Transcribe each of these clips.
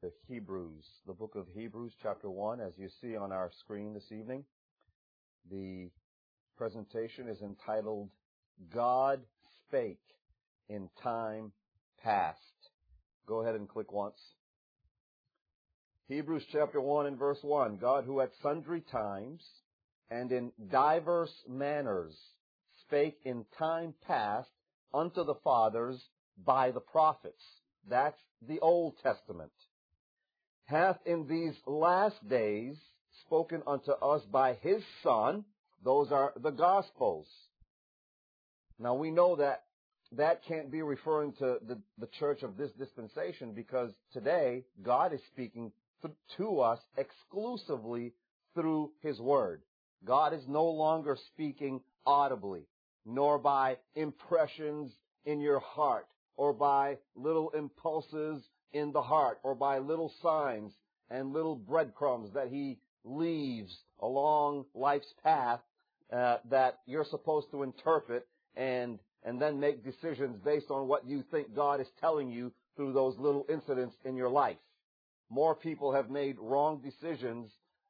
The Hebrews, the book of Hebrews, chapter 1, as you see on our screen this evening. The presentation is entitled, God Spake in Time Past. Go ahead and click once. Hebrews chapter 1 and verse 1, God who at sundry times and in diverse manners spake in time past unto the fathers by the prophets. That's the Old Testament. Hath in these last days spoken unto us by His Son. Those are the Gospels. Now we know that that can't be referring to the church of this dispensation, because today God is speaking to us exclusively through His Word. God is no longer speaking audibly, nor by impressions in your heart, or by little impulses in the heart, or by little signs and little breadcrumbs that He leaves along life's path that you're supposed to interpret and then make decisions based on what you think God is telling you through those little incidents in your life. More people have made wrong decisions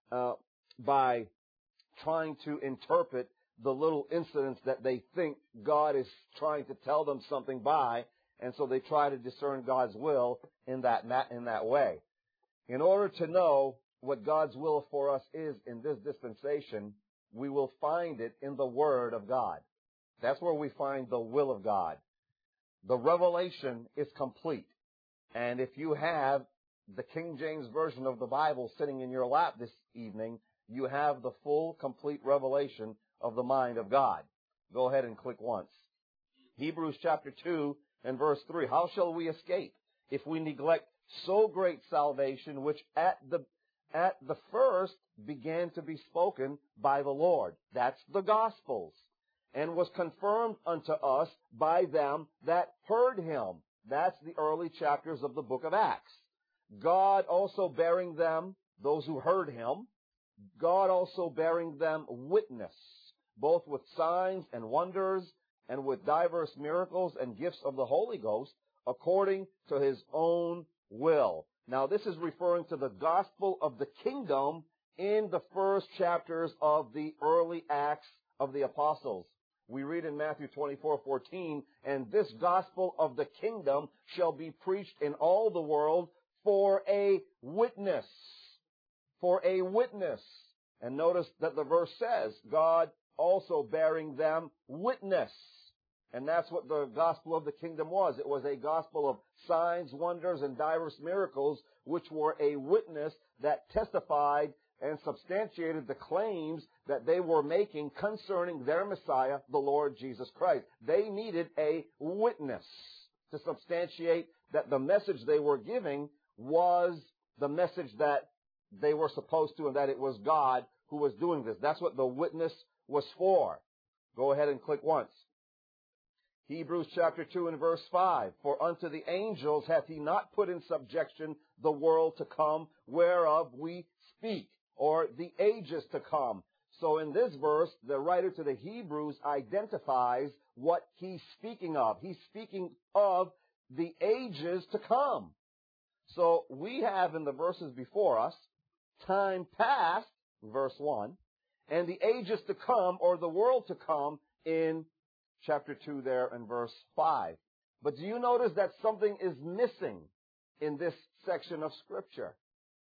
by trying to interpret the little incidents that they think God is trying to tell them something by, and so they try to discern God's will in that way. In order to know what God's will for us is in this dispensation, we will find it in the Word of God. That's where we find the will of God. The revelation is complete. And if you have the King James Version of the Bible sitting in your lap this evening, you have the full, complete revelation of the mind of God. Go ahead and click once. Hebrews chapter 2 and verse 3. How shall we escape if we neglect so great salvation, which at the first began to be spoken by the Lord? That's the Gospels. And was confirmed unto us by them that heard Him. That's the early chapters of the book of Acts. God also bearing them, those who heard Him, God also bearing them witness, both with signs and wonders, and with diverse miracles and gifts of the Holy Ghost, according to His own will. Now this is referring to the gospel of the kingdom in the first chapters of the early Acts of the Apostles. We read in Matthew 24:14, and this gospel of the kingdom shall be preached in all the world for a witness. For a witness. And notice that the verse says, God also bearing them witness. And that's what the gospel of the kingdom was. It was a gospel of signs, wonders, and diverse miracles, which were a witness that testified and substantiated the claims that they were making concerning their Messiah, the Lord Jesus Christ. They needed a witness to substantiate that the message they were giving was the message that they were supposed to, and that it was God who was doing this. That's what the witness was for. Go ahead and click once. Hebrews chapter 2 and verse 5. For unto the angels hath He not put in subjection the world to come, whereof we speak, or the ages to come. So in this verse, the writer to the Hebrews identifies what he's speaking of. He's speaking of the ages to come. So we have in the verses before us, time past, verse 1, and the ages to come, or the world to come, in chapter 2 there in verse 5. But do you notice that something is missing in this section of Scripture?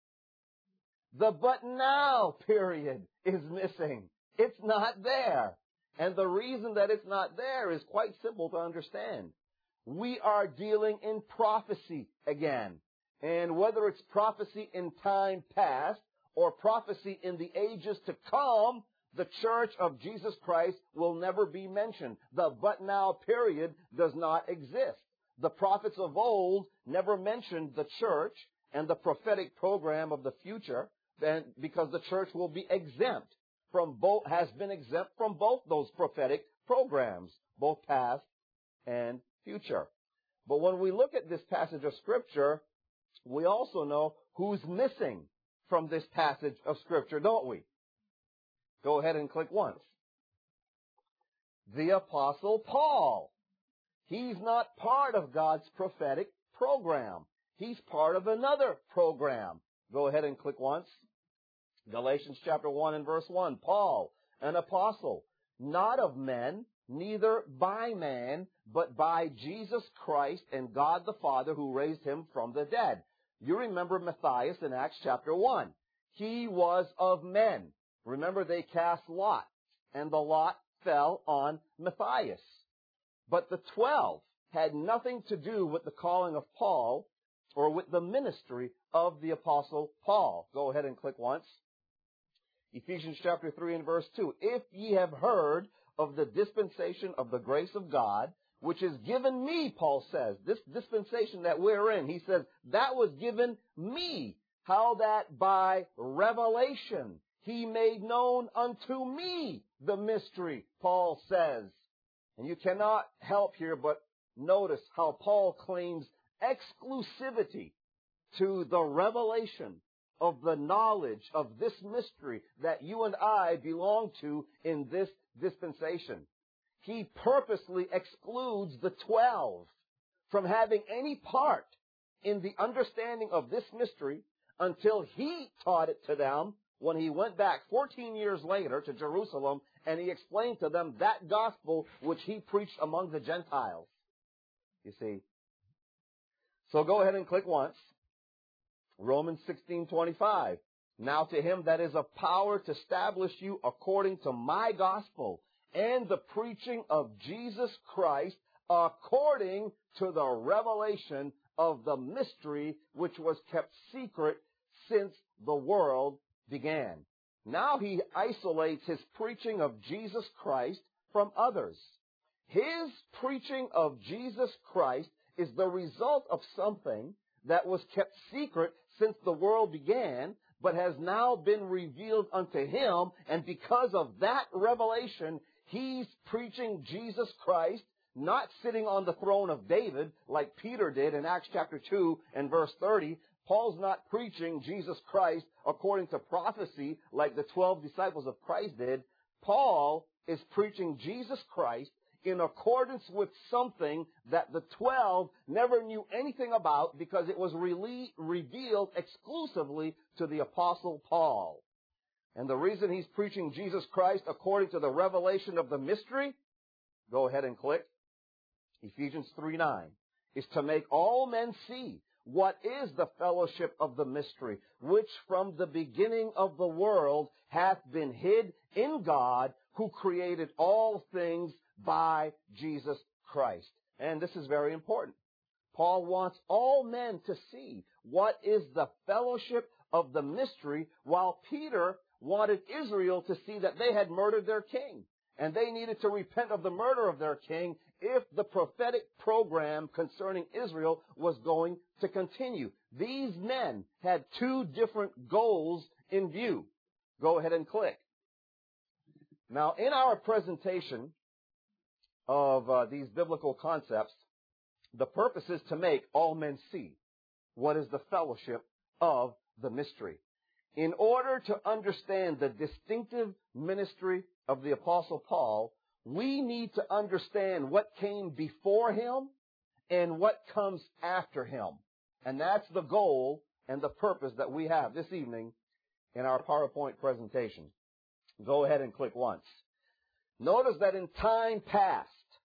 The but now period is missing. It's not there. And the reason that it's not there is quite simple to understand. We are dealing in prophecy again. And whether it's prophecy in time past or prophecy in the ages to come, the church of Jesus Christ will never be mentioned. The but now period does not exist. The prophets of old never mentioned the church and the prophetic program of the future, because the church will be exempt from both, has been exempt from both those prophetic programs, both past and future. But when we look at this passage of Scripture, we also know who's missing from this passage of Scripture, don't we? Go ahead and click once. The Apostle Paul. He's not part of God's prophetic program. He's part of another program. Go ahead and click once. Galatians chapter 1 and verse 1. Paul, an apostle, not of men, neither by man, but by Jesus Christ and God the Father who raised him from the dead. You remember Matthias in Acts chapter 1. He was of men. Remember, they cast lot, and the lot fell on Matthias. But the 12 had nothing to do with the calling of Paul or with the ministry of the apostle Paul. Go ahead and click once. Ephesians chapter 3 and verse 2. If ye have heard of the dispensation of the grace of God, which is given me, Paul says, this dispensation that we're in, he says, that was given me. How that by revelation he made known unto me the mystery, Paul says. And you cannot help here but notice how Paul claims exclusivity to the revelation of the knowledge of this mystery that you and I belong to in this dispensation. He purposely excludes the 12 from having any part in the understanding of this mystery until he taught it to them when he went back 14 years later to Jerusalem and he explained to them that gospel which he preached among the Gentiles. You see. So go ahead and click once. Romans 16:25. Now to him that is of power to establish you according to my gospel and the preaching of Jesus Christ according to the revelation of the mystery which was kept secret since the world began. Now he isolates his preaching of Jesus Christ from others. His preaching of Jesus Christ is the result of something that was kept secret since the world began, but has now been revealed unto him, and because of that revelation, he's preaching Jesus Christ, not sitting on the throne of David like Peter did in Acts chapter 2 and verse 30. Paul's not preaching Jesus Christ according to prophecy like the 12 disciples of Christ did. Paul is preaching Jesus Christ in accordance with something that the 12 never knew anything about because it was revealed exclusively to the apostle Paul. And the reason he's preaching Jesus Christ according to the revelation of the mystery, go ahead and click, Ephesians 3:9, is to make all men see what is the fellowship of the mystery, which from the beginning of the world hath been hid in God, who created all things by Jesus Christ. And this is very important. Paul wants all men to see what is the fellowship of the mystery, while Peter wanted Israel to see that they had murdered their king. And they needed to repent of the murder of their king if the prophetic program concerning Israel was going to continue. These men had two different goals in view. Go ahead and click. Now, in our presentation of these biblical concepts, the purpose is to make all men see what is the fellowship of the mystery. In order to understand the distinctive ministry of the Apostle Paul, we need to understand what came before him and what comes after him. And that's the goal and the purpose that we have this evening in our PowerPoint presentation. Go ahead and click once. Notice that in time past,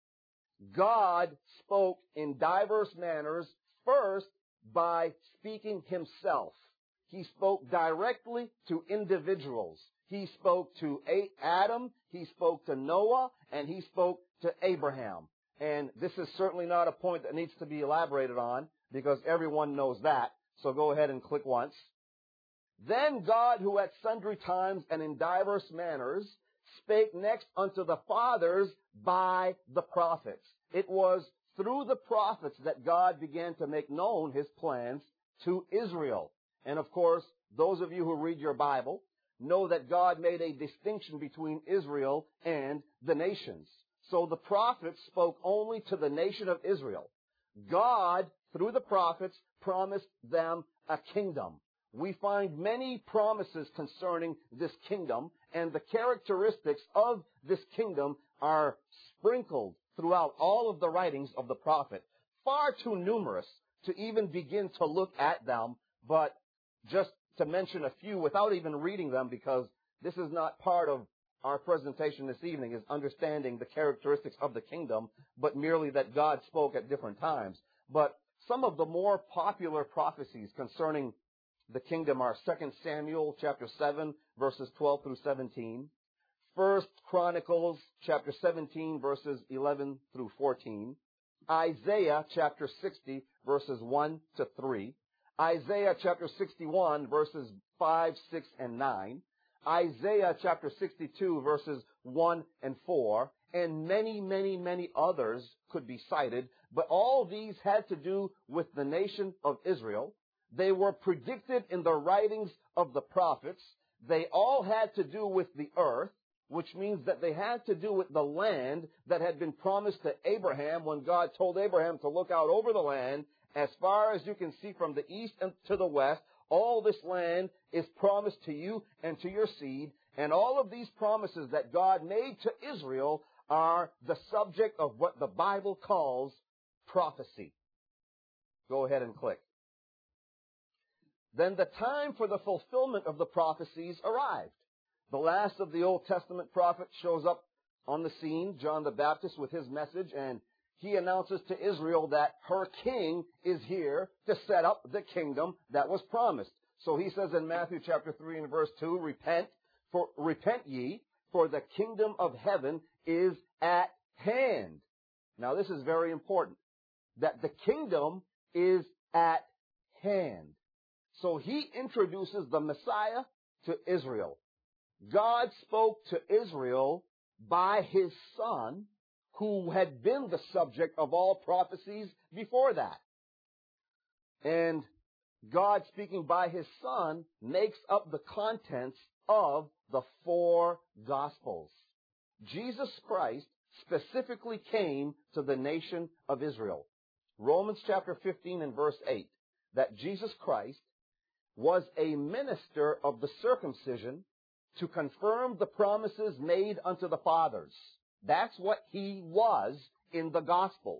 God spoke in diverse manners, first by speaking himself. He spoke directly to individuals. He spoke to Adam, he spoke to Noah, and he spoke to Abraham. And this is certainly not a point that needs to be elaborated on, because everyone knows that. So go ahead and click once. Then God, who at sundry times and in diverse manners spake next unto the fathers by the prophets. It was through the prophets that God began to make known his plans to Israel. And of course, those of you who read your Bible know that God made a distinction between Israel and the nations. So the prophets spoke only to the nation of Israel. God, through the prophets, promised them a kingdom. We find many promises concerning this kingdom, and the characteristics of this kingdom are sprinkled throughout all of the writings of the prophet, far too numerous to even begin to look at them, but just to mention a few without even reading them, because this is not part of our presentation this evening, is understanding the characteristics of the kingdom, but merely that God spoke at different times. But some of the more popular prophecies concerning the kingdom are 2 Samuel chapter 7, verses 12 through 17, 1 Chronicles chapter 17, verses 11 through 14, Isaiah chapter 60, verses 1 to 3, Isaiah chapter 61, verses 5, 6, and 9, Isaiah chapter 62, verses 1 and 4, and many, many, many others could be cited, but all these had to do with the nation of Israel. They were predicted in the writings of the prophets. They all had to do with the earth, which means that they had to do with the land that had been promised to Abraham when God told Abraham to look out over the land. As far as you can see from the east and to the west, all this land is promised to you and to your seed. And all of these promises that God made to Israel are the subject of what the Bible calls prophecy. Go ahead and click. Then the time for the fulfillment of the prophecies arrived. The last of the Old Testament prophets shows up on the scene, John the Baptist, with his message, and he announces to Israel that her king is here to set up the kingdom that was promised. So he says in Matthew chapter 3 and verse 2, repent ye, for the kingdom of heaven is at hand. Now this is very important, that the kingdom is at hand. So he introduces the Messiah to Israel. God spoke to Israel by his Son, who had been the subject of all prophecies before that. And God, speaking by his Son, makes up the contents of the 4 Gospels. Jesus Christ specifically came to the nation of Israel. Romans chapter 15 and verse 8, that Jesus Christ was a minister of the circumcision to confirm the promises made unto the fathers. That's what he was in the Gospels.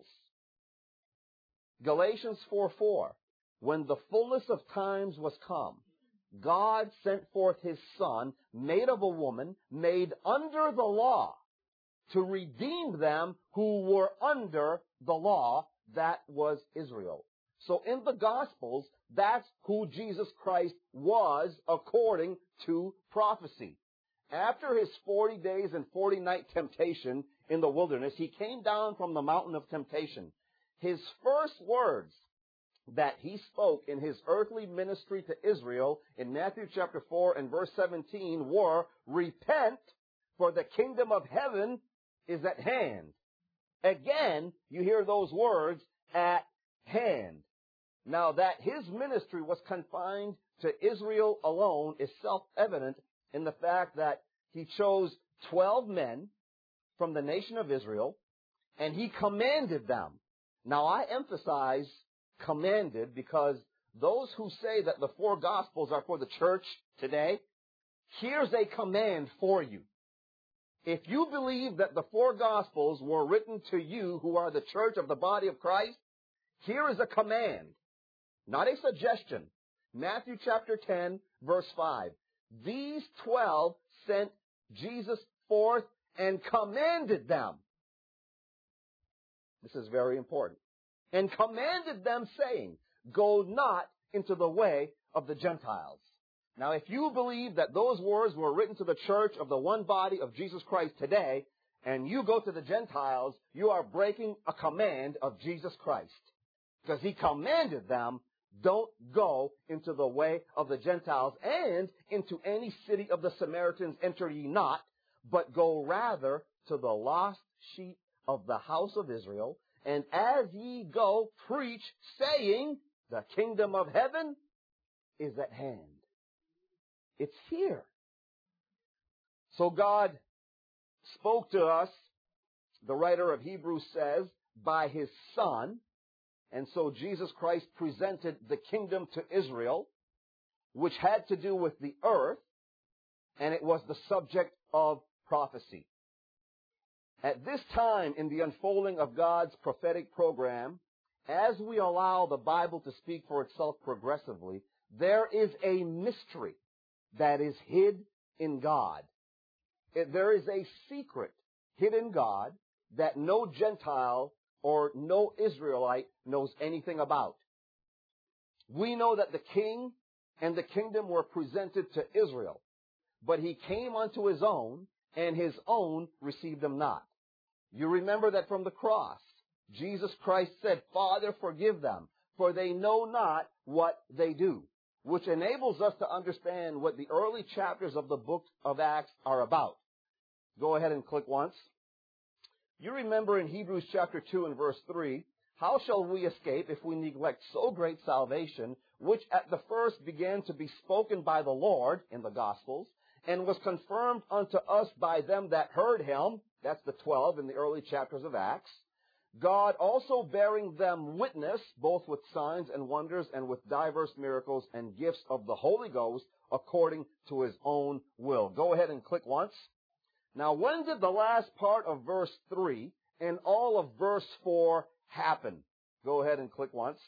Galatians 4:4, when the fullness of times was come, God sent forth his Son, made of a woman, made under the law, to redeem them who were under the law, that was Israel. So in the Gospels, that's who Jesus Christ was according to prophecy. After his 40 days and 40 night temptation in the wilderness, he came down from the mountain of temptation. His first words that he spoke in his earthly ministry to Israel in Matthew chapter 4 and verse 17 were, repent, for the kingdom of heaven is at hand. Again, you hear those words, at hand. Now, that his ministry was confined to Israel alone is self-evident in the fact that he chose 12 men from the nation of Israel, and he commanded them. Now, I emphasize commanded because those who say that the 4 Gospels are for the church today, here's a command for you. If you believe that the 4 Gospels were written to you who are the church of the body of Christ, here is a command, not a suggestion. Matthew chapter 10, verse 5. These 12 sent Jesus forth and commanded them. This is very important. And commanded them, saying, go not into the way of the Gentiles. Now, if you believe that those words were written to the church of the one body of Jesus Christ today, and you go to the Gentiles, you are breaking a command of Jesus Christ. Because he commanded them, don't go into the way of the Gentiles, and into any city of the Samaritans enter ye not, but go rather to the lost sheep of the house of Israel. And as ye go, preach, saying, the kingdom of heaven is at hand. It's here. So God spoke to us, the writer of Hebrews says, by his Son. And so Jesus Christ presented the kingdom to Israel, which had to do with the earth, and it was the subject of prophecy. At this time in the unfolding of God's prophetic program, as we allow the Bible to speak for itself progressively, there is a mystery that is hid in God. There is a secret hid in God that no Gentile or no Israelite knows anything about. We know that the king and the kingdom were presented to Israel, but he came unto his own, and his own received him not. You remember that from the cross, Jesus Christ said, Father, forgive them, for they know not what they do, which enables us to understand what the early chapters of the book of Acts are about. Go ahead and click once. You remember in Hebrews chapter 2 and verse 3, how shall we escape if we neglect so great salvation, which at the first began to be spoken by the Lord in the Gospels, and was confirmed unto us by them that heard him? That's the 12 in the early chapters of Acts. God also bearing them witness, both with signs and wonders, and with diverse miracles and gifts of the Holy Ghost, according to his own will. Go ahead and click once. Now, when did the last part of verse 3 and all of verse 4 happen? Go ahead and click once.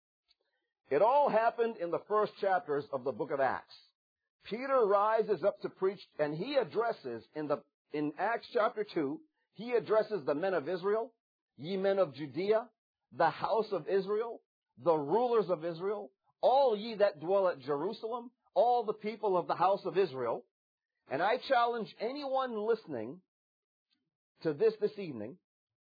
It all happened in the first chapters of the book of Acts. Peter rises up to preach, and he addresses, in Acts chapter 2, he addresses the men of Israel, ye men of Judea, the house of Israel, the rulers of Israel, all ye that dwell at Jerusalem, all the people of the house of Israel. And I challenge anyone listening to this evening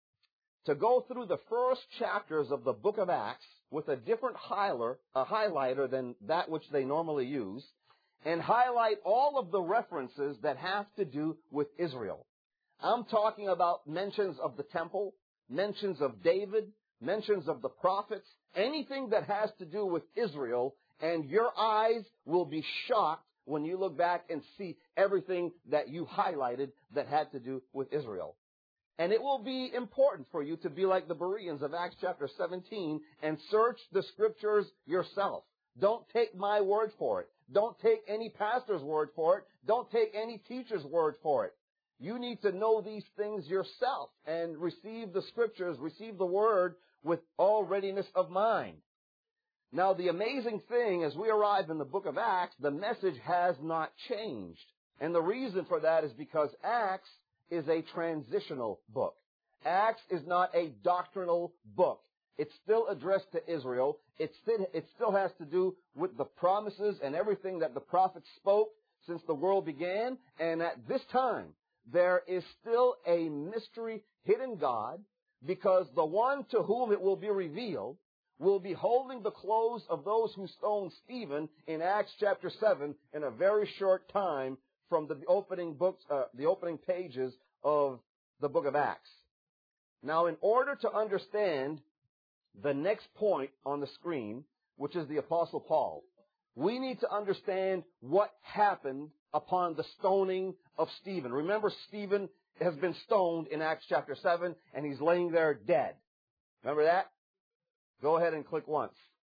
to go through the first chapters of the book of Acts with a different highlighter than that which they normally use, and highlight all of the references that have to do with Israel. I'm talking about mentions of the temple, mentions of David, mentions of the prophets, anything that has to do with Israel, and your eyes will be shocked when you look back and see everything that you highlighted that had to do with Israel. And it will be important for you to be like the Bereans of Acts chapter 17 and search the scriptures yourself. Don't take my word for it. Don't take any pastor's word for it. Don't take any teacher's word for it. You need to know these things yourself and receive the scriptures, receive the word with all readiness of mind. Now, the amazing thing, as we arrive in the book of Acts, the message has not changed. And the reason for that is because Acts is a transitional book. Acts is not a doctrinal book. It's still addressed to Israel. It still has to do with the promises and everything that the prophets spoke since the world began. And at this time, there is still a mystery hidden God, because the one to whom it will be revealed will be holding the clothes of those who stoned Stephen in Acts chapter 7 in a very short time from the opening pages of the book of Acts. Now, in order to understand the next point on the screen, which is the Apostle Paul, we need to understand what happened upon the stoning of Stephen. Remember, Stephen has been stoned in Acts chapter 7, and he's laying there dead. Remember that? Go ahead and click once.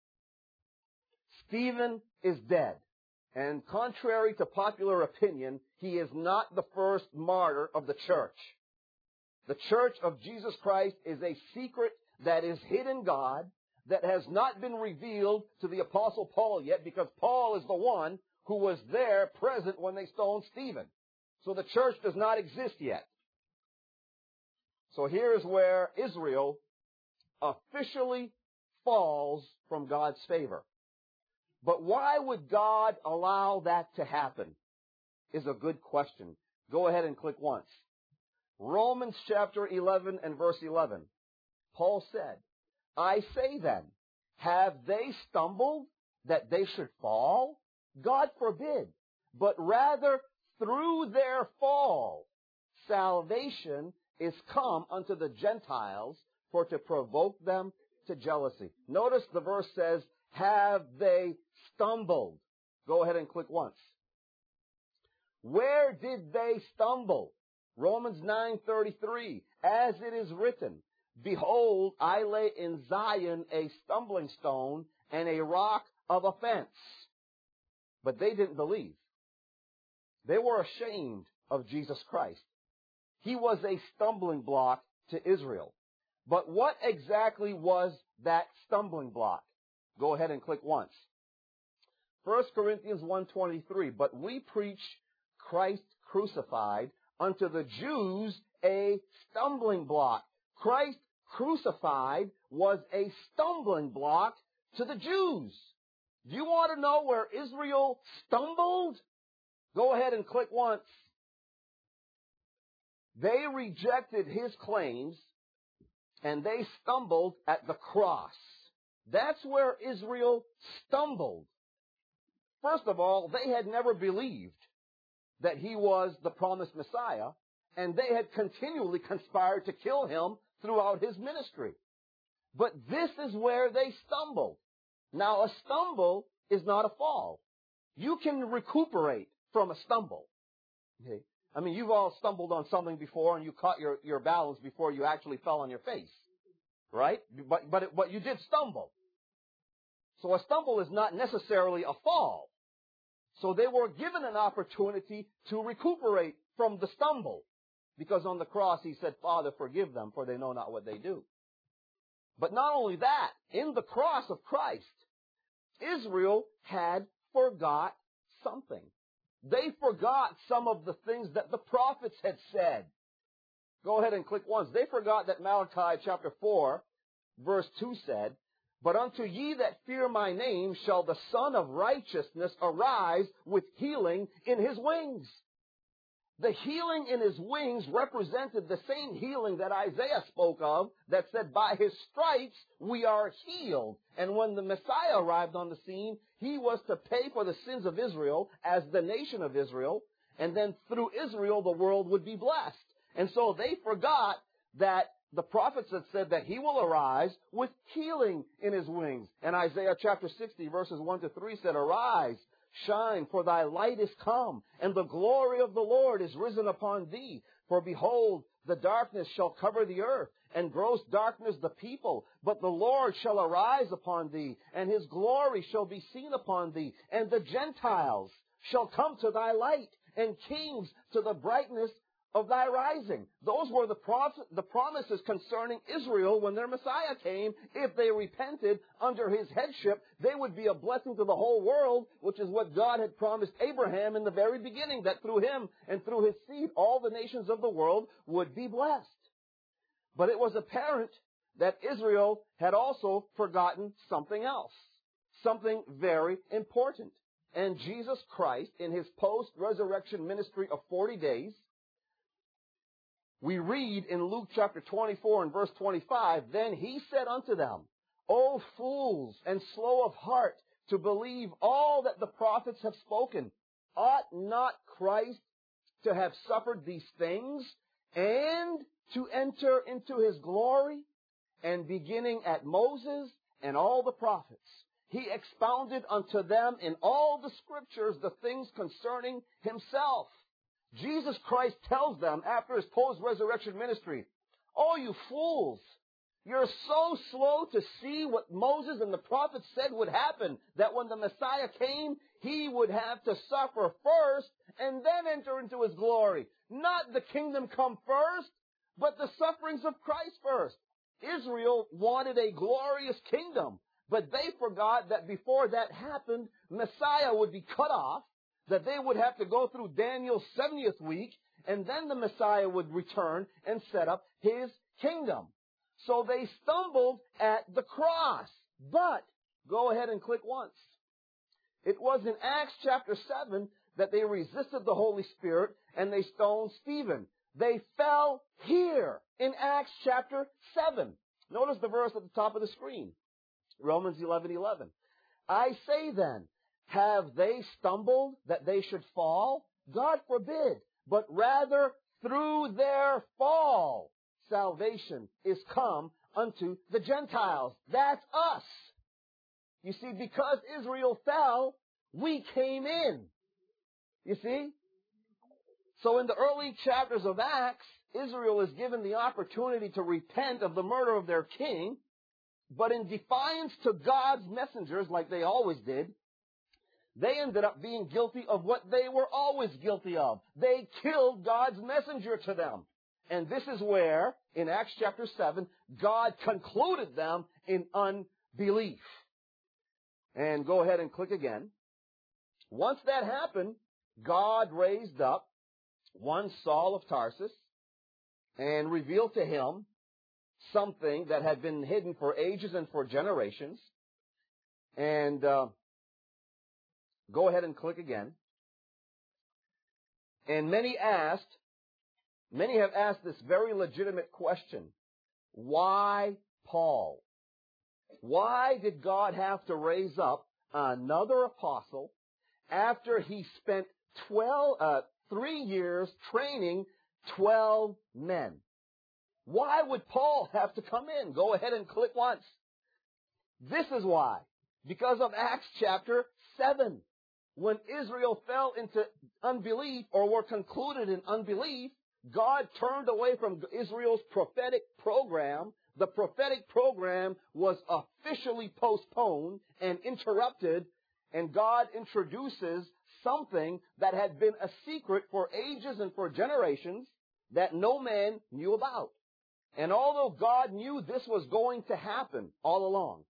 Stephen is dead. And contrary to popular opinion, he is not the first martyr of the church. The church of Jesus Christ is a secret that is hid in God, that has not been revealed to the Apostle Paul yet, because Paul is the one who was there present when they stoned Stephen. So the church does not exist yet. So here is where Israel officially falls from God's favor. But why would God allow that to happen is a good question. Go ahead and click once. Romans chapter 11 and verse 11. Paul said, I say then, have they stumbled that they should fall? God forbid. But rather through their fall, salvation is come unto the Gentiles for to provoke them to jealousy. Notice the verse says, have they stumbled? Go ahead and click once. Where did they stumble? Romans 9:33, as it is written, behold, I lay in Zion a stumbling stone and a rock of offense. But they didn't believe. They were ashamed of Jesus Christ. He was a stumbling block to Israel. But what exactly was that stumbling block? Go ahead and click once. 1 Corinthians 1:23, but we preach Christ crucified, unto the Jews a stumbling block. Christ crucified was a stumbling block to the Jews. Do you want to know where Israel stumbled? Go ahead and click once. They rejected his claims and they stumbled at the cross. That's where Israel stumbled. First of all, they had never believed that he was the promised Messiah, and they had continually conspired to kill him throughout his ministry. But this is where they stumbled. Now, a stumble is not a fall. You can recuperate from a stumble. Okay? I mean, you've all stumbled on something before and you caught your balance before you actually fell on your face. Right? But you did stumble. So a stumble is not necessarily a fall. So they were given an opportunity to recuperate from the stumble. Because on the cross he said, Father, forgive them, for they know not what they do. But not only that, in the cross of Christ, Israel had forgot something. They forgot some of the things that the prophets had said. Go ahead and click once. They forgot that Malachi chapter 4, verse 2 said, but unto ye that fear my name shall the Son of Righteousness arise with healing in his wings. The healing in his wings represented the same healing that Isaiah spoke of, that said, by his stripes we are healed. And when the Messiah arrived on the scene, he was to pay for the sins of Israel as the nation of Israel, and then through Israel the world would be blessed. And so they forgot that the prophets had said that he will arise with healing in his wings. And Isaiah chapter 60 verses 1 to 3 said, arise, shine, for thy light is come, and the glory of the Lord is risen upon thee. For behold, the darkness shall cover the earth, and gross darkness the people. But the Lord shall arise upon thee, and his glory shall be seen upon thee. And the Gentiles shall come to thy light, and kings to the brightness of thy rising. Those were the promises concerning Israel when their Messiah came. If they repented under his headship, they would be a blessing to the whole world, which is what God had promised Abraham in the very beginning, that through him and through his seed, all the nations of the world would be blessed. But it was apparent that Israel had also forgotten something else, something very important. And Jesus Christ, in his post-resurrection ministry of 40 days, we read in Luke chapter 24 and verse 25, then he said unto them, O fools and slow of heart to believe all that the prophets have spoken. Ought not Christ to have suffered these things and to enter into his glory? And beginning at Moses and all the prophets, he expounded unto them in all the scriptures the things concerning himself. Jesus Christ tells them after his post-resurrection ministry, oh, you fools, you're so slow to see what Moses and the prophets said would happen, that when the Messiah came, he would have to suffer first and then enter into his glory. Not the kingdom come first, but the sufferings of Christ first. Israel wanted a glorious kingdom, but they forgot that before that happened, Messiah would be cut off, that they would have to go through Daniel's 70th week, and then the Messiah would return and set up his kingdom. So they stumbled at the cross. But, go ahead and click once. It was in Acts chapter 7 that they resisted the Holy Spirit and they stoned Stephen. They fell here in Acts chapter 7. Notice the verse at the top of the screen. Romans 11:11. I say then, have they stumbled that they should fall? God forbid. But rather through their fall, salvation is come unto the Gentiles. That's us. You see, because Israel fell, we came in. You see? So in the early chapters of Acts, Israel is given the opportunity to repent of the murder of their king, but in defiance to God's messengers, like they always did, they ended up being guilty of what they were always guilty of. They killed God's messenger to them. And this is where, in Acts chapter 7, God concluded them in unbelief. And go ahead and click again. Once that happened, God raised up one Saul of Tarsus and revealed to him something that had been hidden for ages and for generations. And go ahead and click again. And many have asked this very legitimate question. Why Paul? Why did God have to raise up another apostle after he spent 3 years training 12 men? Why would Paul have to come in? Go ahead and click once. This is why. Because of Acts chapter 7. When Israel fell into unbelief or were concluded in unbelief, God turned away from Israel's prophetic program. The prophetic program was officially postponed and interrupted, and God introduces something that had been a secret for ages and for generations that no man knew about. And although God knew this was going to happen all along,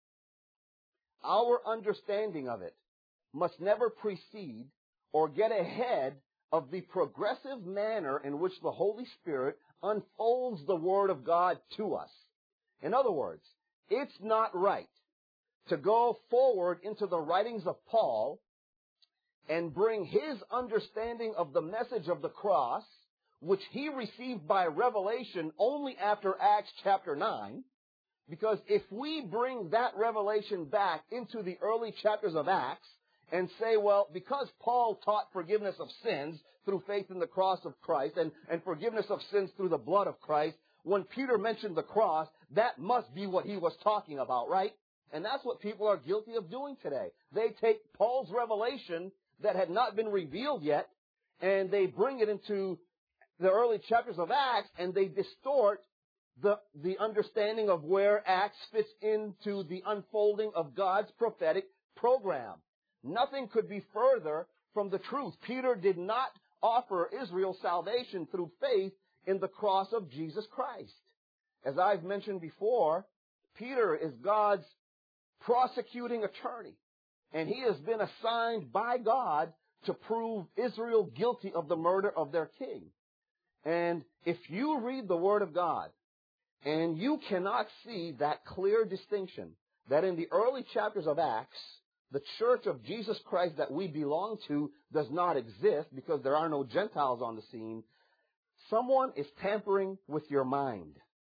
our understanding of it must never precede or get ahead of the progressive manner in which the Holy Spirit unfolds the Word of God to us. In other words, it's not right to go forward into the writings of Paul and bring his understanding of the message of the cross, which he received by revelation only after Acts chapter 9, because if we bring that revelation back into the early chapters of Acts and say, well, because Paul taught forgiveness of sins through faith in the cross of Christ and forgiveness of sins through the blood of Christ, when Peter mentioned the cross, that must be what he was talking about, right? And that's what people are guilty of doing today. They take Paul's revelation that had not been revealed yet, and they bring it into the early chapters of Acts, and they distort the understanding of where Acts fits into the unfolding of God's prophetic program. Nothing could be further from the truth. Peter did not offer Israel salvation through faith in the cross of Jesus Christ. As I've mentioned before, Peter is God's prosecuting attorney, and he has been assigned by God to prove Israel guilty of the murder of their king. And if you read the Word of God, and you cannot see that clear distinction, that in the early chapters of Acts, the church of Jesus Christ that we belong to does not exist because there are no Gentiles on the scene, someone is tampering with your mind.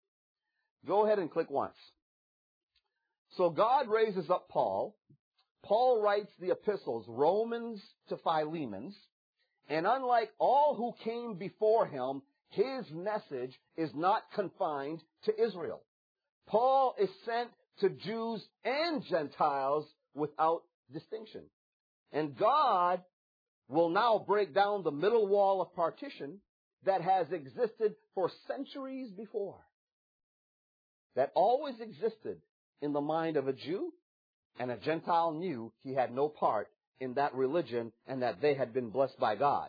Go ahead and click once. So God raises up Paul. Paul writes the epistles, Romans to Philemon, and unlike all who came before him, his message is not confined to Israel. Paul is sent to Jews and Gentiles without distinction. And God will now break down the middle wall of partition that has existed for centuries before, that always existed in the mind of a Jew, and a Gentile knew he had no part in that religion and that they had been blessed by God.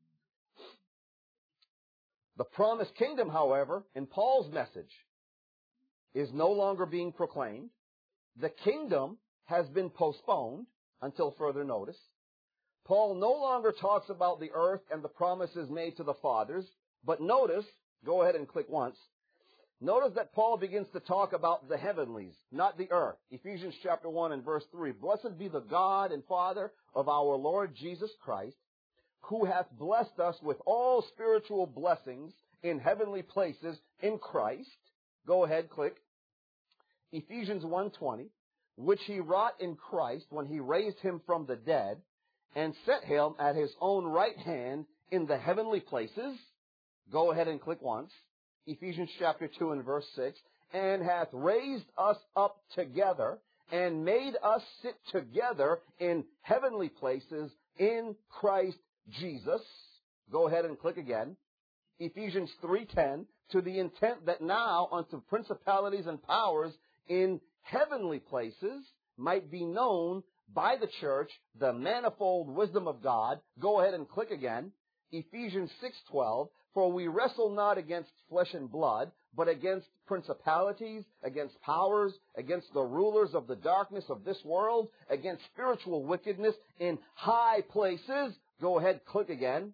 The promised kingdom, however, in Paul's message, is no longer being proclaimed. The kingdom has been postponed until further notice. Paul no longer talks about the earth and the promises made to the fathers, but notice, go ahead and click once, notice that Paul begins to talk about the heavenlies, not the earth. Ephesians chapter 1 and verse 3, Blessed be the God and Father of our Lord Jesus Christ, who hath blessed us with all spiritual blessings in heavenly places in Christ. Go ahead, click. Ephesians 1:20, which he wrought in Christ when he raised him from the dead and set him at his own right hand in the heavenly places. Go ahead and click once. Ephesians chapter 2 and verse 6, and hath raised us up together and made us sit together in heavenly places in Christ Jesus. Go ahead and click again. Ephesians 3:10, to the intent that now unto principalities and powers in heavenly places might be known by the church the manifold wisdom of God. Go ahead and click again. Ephesians 6:12, For we wrestle not against flesh and blood, but against principalities, against powers, against the rulers of the darkness of this world, against spiritual wickedness in high places. Go ahead, click again.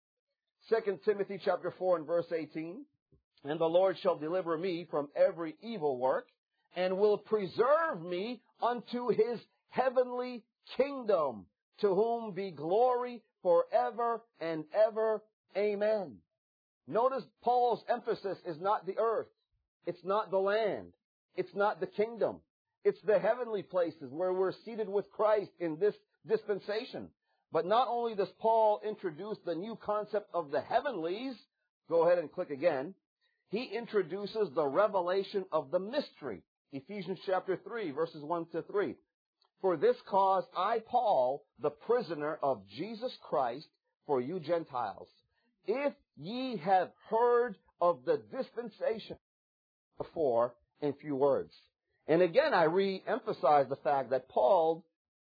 2 Timothy chapter 4 and verse 18. And the Lord shall deliver me from every evil work, and will preserve me unto his heavenly kingdom, to whom be glory forever and ever. Amen. Notice Paul's emphasis is not the earth. It's not the land. It's not the kingdom. It's the heavenly places where we're seated with Christ in this dispensation. But not only does Paul introduce the new concept of the heavenlies, go ahead and click again, he introduces the revelation of the mystery. Ephesians chapter 3, verses 1 to 3. For this cause I, Paul, the prisoner of Jesus Christ, for you Gentiles, if ye have heard of the dispensation before in few words. And again, I re-emphasize the fact that Paul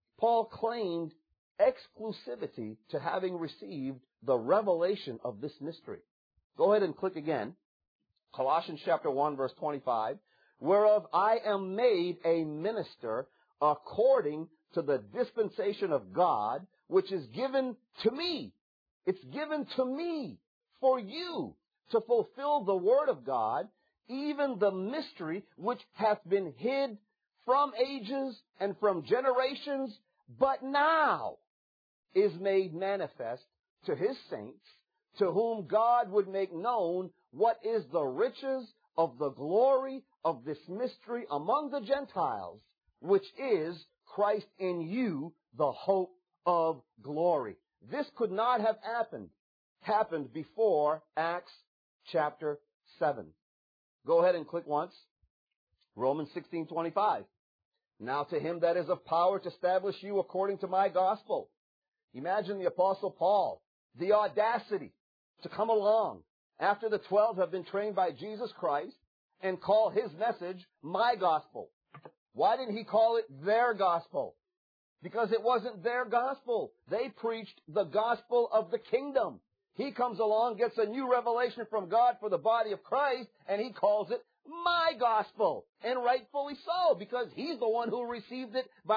claimed exclusivity to having received the revelation of this mystery. Go ahead and click again. Colossians chapter 1, verse 25. Whereof I am made a minister according to the dispensation of God, which is given to me. It's given to me for you to fulfill the word of God, even the mystery which hath been hid from ages and from generations, but now is made manifest to his saints, to whom God would make known what is the riches of the glory of this mystery among the Gentiles, which is Christ in you, the hope of glory. This could not have happened before Acts chapter 7. Go ahead and click once. Romans 16:25. Now to him that is of power to establish you according to my gospel. Imagine the Apostle Paul, the audacity to come along after the 12 have been trained by Jesus Christ and call his message my gospel. Why didn't he call it their gospel? Because it wasn't their gospel. They preached the gospel of the kingdom. He comes along, gets a new revelation from God for the body of Christ, and he calls it my gospel. And rightfully so, because he's the one who received it by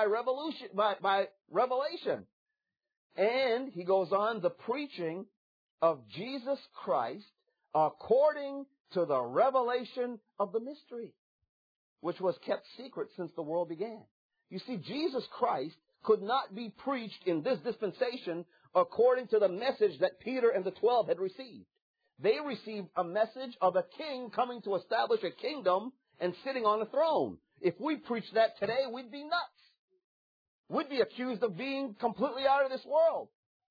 revelation. And he goes on, the preaching of Jesus Christ according to the revelation of the mystery, which was kept secret since the world began. You see, Jesus Christ could not be preached in this dispensation according to the message that Peter and the 12 had received. They received a message of a king coming to establish a kingdom and sitting on a throne. If we preached that today, we'd be nuts. We'd be accused of being completely out of this world.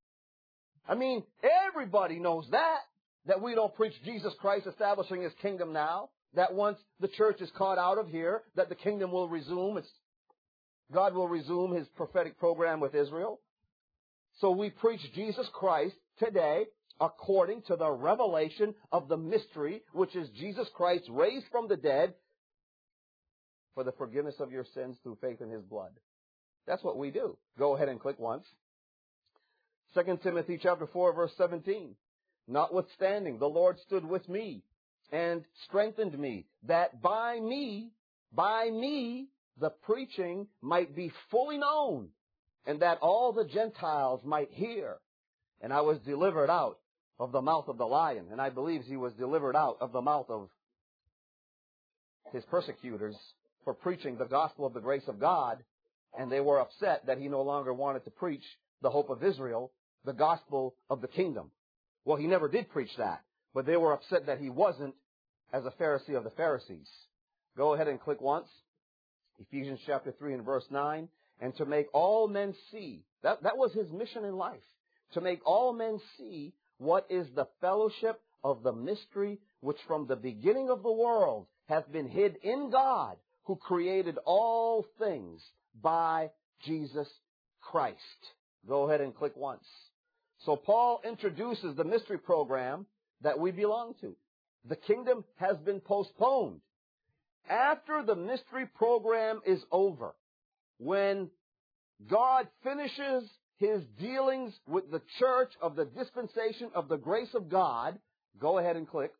I mean, everybody knows that we don't preach Jesus Christ establishing his kingdom now, that once the church is caught out of here, that the kingdom will resume. God will resume his prophetic program with Israel. So we preach Jesus Christ today according to the revelation of the mystery, which is Jesus Christ raised from the dead for the forgiveness of your sins through faith in his blood. That's what we do. Go ahead and click once. 2 Timothy chapter 4, verse 17. Notwithstanding, the Lord stood with me and strengthened me, that by me, the preaching might be fully known, and that all the Gentiles might hear. And I was delivered out of the mouth of the lion. And I believe he was delivered out of the mouth of his persecutors for preaching the gospel of the grace of God. And they were upset that he no longer wanted to preach the hope of Israel, the gospel of the kingdom. Well, he never did preach that, but they were upset that he wasn't as a Pharisee of the Pharisees. Go ahead and click once. Ephesians chapter 3 and verse 9. And to make all men see, that was his mission in life, to make all men see what is the fellowship of the mystery which from the beginning of the world hath been hid in God, who created all things by Jesus Christ. Go ahead and click once. So Paul introduces the mystery program that we belong to. The kingdom has been postponed. After the mystery program is over, when God finishes his dealings with the church of the dispensation of the grace of God, go ahead and click,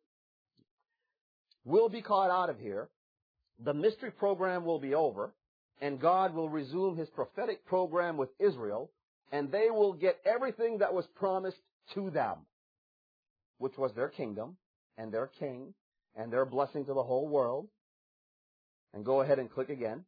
will be caught out of here. The mystery program will be over, and God will resume his prophetic program with Israel, and they will get everything that was promised to them, which was their kingdom and their king and their blessing to the whole world. And go ahead and click again.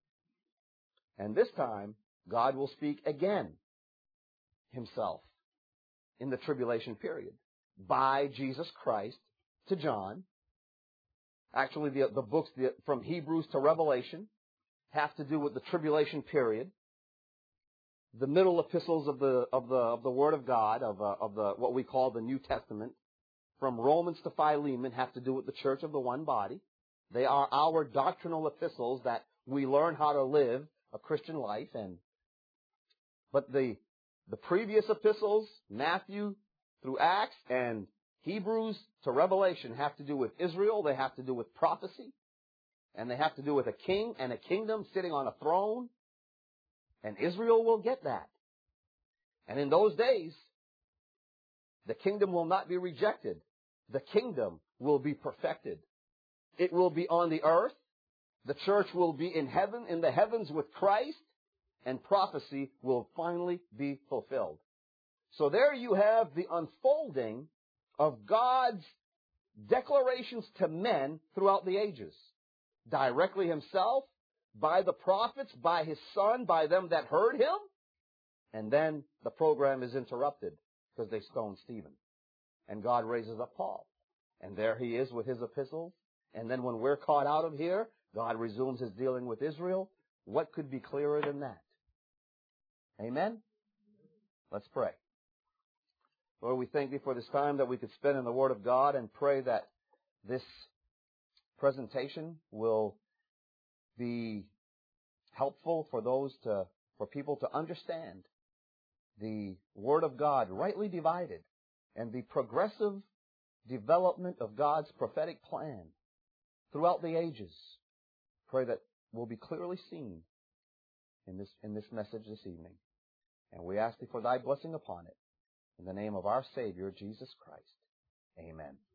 And this time, God will speak again himself in the tribulation period by Jesus Christ to John. Actually, the books from Hebrews to Revelation have to do with the tribulation period. The middle epistles of the Word of God, of what we call the New Testament, from Romans to Philemon, have to do with the church of the one body. They are our doctrinal epistles that we learn how to live a Christian life. But the previous epistles, Matthew through Acts and Hebrews to Revelation, have to do with Israel. They have to do with prophecy. And they have to do with a king and a kingdom sitting on a throne. And Israel will get that. And in those days, the kingdom will not be rejected. The kingdom will be perfected. It will be on the earth. The church will be in heaven, in the heavens with Christ, and prophecy will finally be fulfilled. So there you have the unfolding of God's declarations to men throughout the ages. Directly himself, by the prophets, by his son, by them that heard him. And then the program is interrupted because they stoned Stephen. And God raises up Paul. And there he is with his epistles. And then when we're caught out of here, God resumes his dealing with Israel. What could be clearer than that? Amen? Let's pray. Lord, we thank thee for this time that we could spend in the Word of God, and pray that this presentation will be helpful for people to understand the Word of God rightly divided and the progressive development of God's prophetic plan throughout the ages. Pray that will be clearly seen in this message this evening. And we ask thee for thy blessing upon it. In the name of our Savior, Jesus Christ. Amen.